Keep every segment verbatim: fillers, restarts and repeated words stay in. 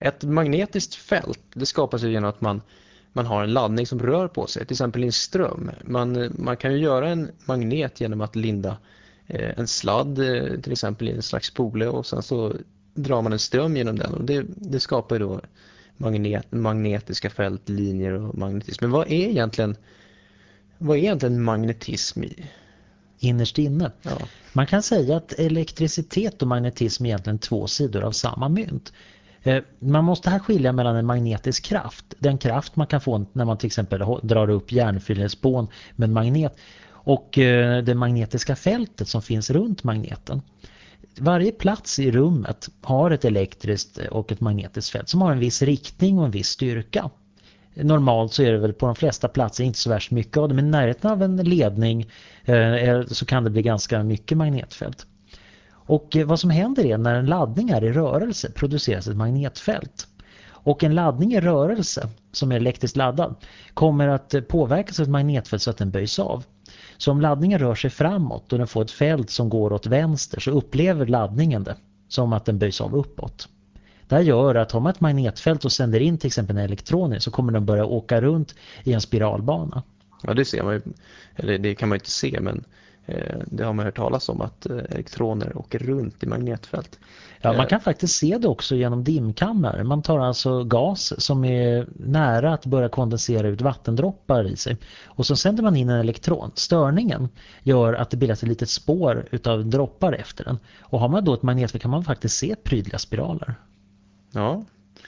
Ett magnetiskt fält, det skapas ju genom att man, man har en laddning som rör på sig, till exempel i en ström. Man, man kan ju göra en magnet genom att linda eh, en sladd, eh, till exempel i en slags spole, och sen så drar man en ström genom den. Och det, det skapar ju då magnet, magnetiska fält, linjer och magnetism. Men vad är egentligen, vad är egentligen magnetism i? Innerst inne. Ja. Man kan säga att elektricitet och magnetism är egentligen två sidor av samma mynt. Man måste här skilja mellan en magnetisk kraft, den kraft man kan få när man till exempel drar upp järnfyllespån med en magnet, och det magnetiska fältet som finns runt magneten. Varje plats i rummet har ett elektriskt och ett magnetiskt fält som har en viss riktning och en viss styrka. Normalt så är det väl på de flesta platser inte så värst mycket av det, men i närheten av en ledning eh, så kan det bli ganska mycket magnetfält. Och eh, vad som händer är när en laddning är i rörelse produceras ett magnetfält. Och en laddning i rörelse som är elektriskt laddad kommer att eh, påverkas av ett magnetfält så att den böjs av. Så om laddningen rör sig framåt och den får ett fält som går åt vänster, så upplever laddningen det som att den böjs av uppåt. Det här gör att om man ett magnetfält och sänder in till exempel en elektroner, så kommer den börja åka runt i en spiralbana. Ja, det ser man ju, eller det kan man ju inte se, men eh, det har man hört talas om, att eh, elektroner åker runt i magnetfält. Ja, man kan faktiskt se det också genom dimkammare. Man tar alltså gas som är nära att börja kondensera ut vattendroppar i sig. Och så sänder man in en elektron. Störningen gör att det bildas ett litet spår utav droppar efter den. Och har man då ett magnetfält kan man faktiskt se prydliga spiraler. Ja,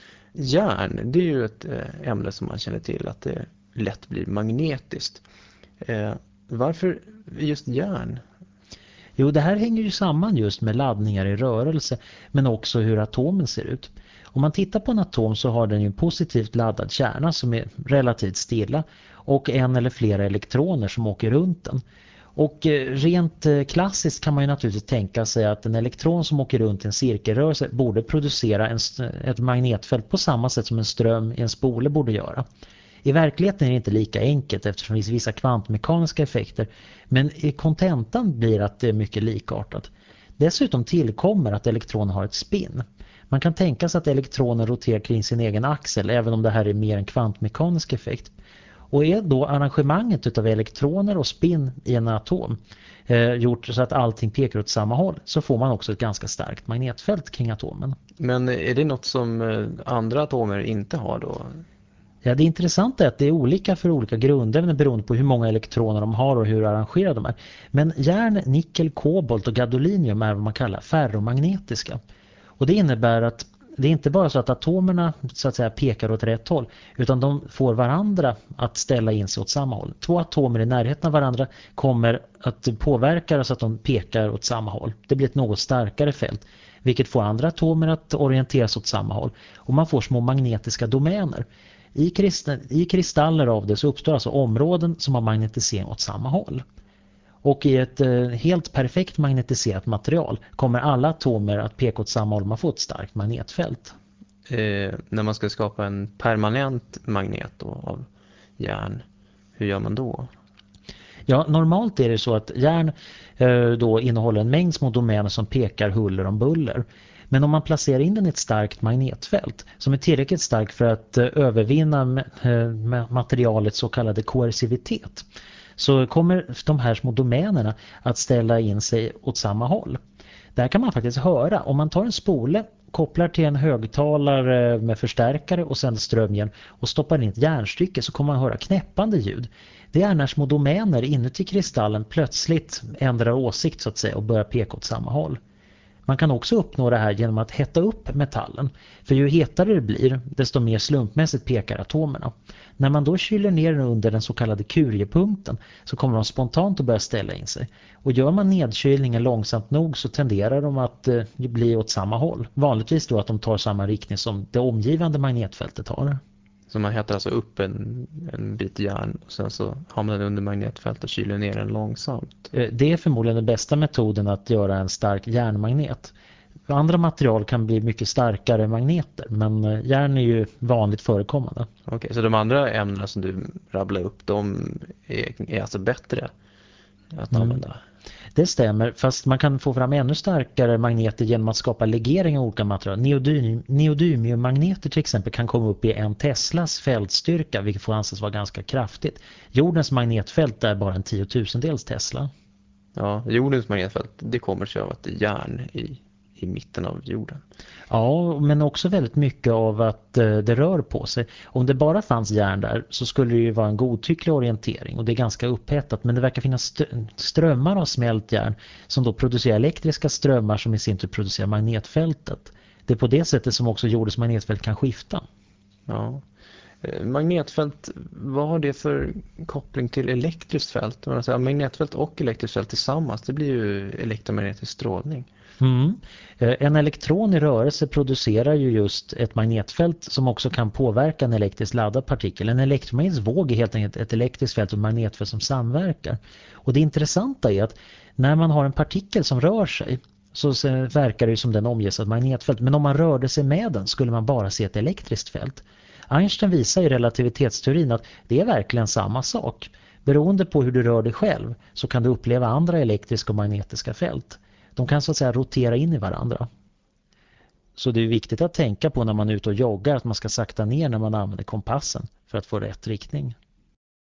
järn, det är ju ett eh, ämne som man känner till att det lätt blir magnetiskt. Eh, varför just järn? Jo, det här hänger ju samman just med laddningar i rörelse, men också hur atomen ser ut. Om man tittar på en atom så har den ju en positivt laddad kärna som är relativt stilla och en eller flera elektroner som åker runt den. Och rent klassiskt kan man ju naturligtvis tänka sig att en elektron som åker runt i en cirkelrörelse borde producera en, ett magnetfält på samma sätt som en ström i en spole borde göra. I verkligheten är det inte lika enkelt eftersom det finns vissa kvantmekaniska effekter, men i kontentan blir att det är mycket likartat. Dessutom tillkommer att elektronen har ett spin. Man kan tänka sig att elektronen roterar kring sin egen axel, även om det här är mer en kvantmekanisk effekt. Och är då arrangemanget av elektroner och spin i en atom eh, gjort så att allting pekar åt samma håll, så får man också ett ganska starkt magnetfält kring atomen. Men är det något som andra atomer inte har då? Ja, det intressanta är att det är olika för olika grundämnen beroende på hur många elektroner de har och hur arrangerade de är. Men järn, nickel, kobolt och gadolinium är vad man kallar ferromagnetiska. Och det innebär att det är inte bara så att atomerna så att säga pekar åt rätt håll, utan de får varandra att ställa in sig åt samma håll. Två atomer i närheten av varandra kommer att påverka så att de pekar åt samma håll. Det blir ett något starkare fält, vilket får andra atomer att orienteras åt samma håll. Och man får små magnetiska domäner. I, kristall, I kristaller av det så uppstår alltså områden som har magnetisering åt samma håll. Och i ett eh, helt perfekt magnetiserat material kommer alla atomer att peka åt samma håll. Man får ett starkt magnetfält. Eh, när man ska skapa en permanent magnet då, av järn, hur gör man då? Ja, normalt är det så att järn eh, då innehåller en mängd små domäner som pekar huller om buller. Men om man placerar in den i ett starkt magnetfält som är tillräckligt starkt för att eh, övervinna eh, materialets så kallade koercivitet, så kommer de här små domänerna att ställa in sig åt samma håll. Där kan man faktiskt höra, om man tar en spole, kopplar till en högtalare med förstärkare och sen ström igen och stoppar in ett järnstycke, så kommer man höra knäppande ljud. Det är när små domäner inuti kristallen plötsligt ändrar åsikt så att säga och börjar peka åt samma håll. Man kan också uppnå det här genom att hetta upp metallen. För ju hetare det blir, desto mer slumpmässigt pekar atomerna. När man då kyler ner den under den så kallade Curie-punkten, så kommer de spontant att börja ställa in sig. Och gör man nedkylningen långsamt nog, så tenderar de att eh, bli åt samma håll. Vanligtvis då att de tar samma riktning som det omgivande magnetfältet har. Så man hettar alltså upp en, en bit järn och sen så har man den under magnetfält och kyler ner den långsamt. Det är förmodligen den bästa metoden att göra en stark järnmagnet. Andra material kan bli mycket starkare magneter, men järn är ju vanligt förekommande. Okej, okay, så de andra ämnena som du rabblar upp, de är, är alltså bättre att använda? Mm. det stämmer, fast man kan få fram ännu starkare magneter genom att skapa legering av olika material. Neodym, neodymiummagneter till exempel kan komma upp i en Teslas fältstyrka, vilket får anses vara ganska kraftigt. Jordens magnetfält är bara en tiotusendels Tesla. Ja, jordens magnetfält, det kommer sig av att det är järn i, i mitten av jorden. Ja, men också väldigt mycket av att eh, det rör på sig. Om det bara fanns järn där så skulle det ju vara en godtycklig orientering och det är ganska upphettat, men det verkar finnas st- strömmar av smält järn som då producerar elektriska strömmar som i sin tur producerar magnetfältet. Det är på det sättet som också jordens magnetfält kan skifta. Ja. Magnetfält, vad har det för koppling till elektriskt fält? Alltså, magnetfält och elektriskt fält tillsammans, det blir ju elektromagnetisk strålning. Mm. En elektron i rörelse producerar ju just ett magnetfält som också kan påverka en elektriskt laddad partikel. En elektromagnetisk våg är helt enkelt ett elektriskt fält och magnetfält som samverkar. Och det intressanta är att när man har en partikel som rör sig så verkar det ju som den omges av ett magnetfält. Men om man rörde sig med den skulle man bara se ett elektriskt fält. Einstein visar i relativitetsteorin att det är verkligen samma sak. Beroende på hur du rör dig själv så kan du uppleva andra elektriska och magnetiska fält. De kan så att säga rotera in i varandra. Så det är viktigt att tänka på när man är ute och joggar att man ska sakta ner när man använder kompassen för att få rätt riktning.